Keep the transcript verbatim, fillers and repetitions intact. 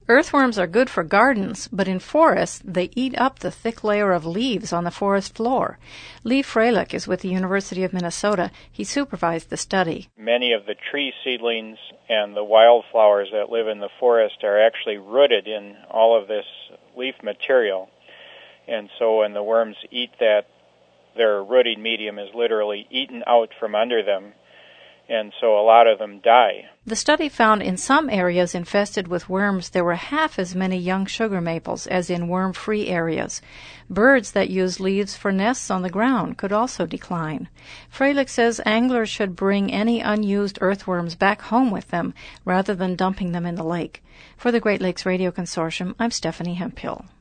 Earthworms are good for gardens, but in forests they eat up the thick layer of leaves on the forest floor. Lee Freilich is with the University of Minnesota. He supervised the study. Many of the tree seedlings and the wildflowers that live in the forest are actually rooted in all of this leaf material. And so when the worms eat that, their rooting medium is literally eaten out from under them. And so a lot of them die. The study found in some areas infested with worms there were half as many young sugar maples as in worm-free areas. Birds that use leaves for nests on the ground could also decline. Freilich says anglers should bring any unused earthworms back home with them rather than dumping them in the lake. For the Great Lakes Radio Consortium, I'm Stephanie Hemphill.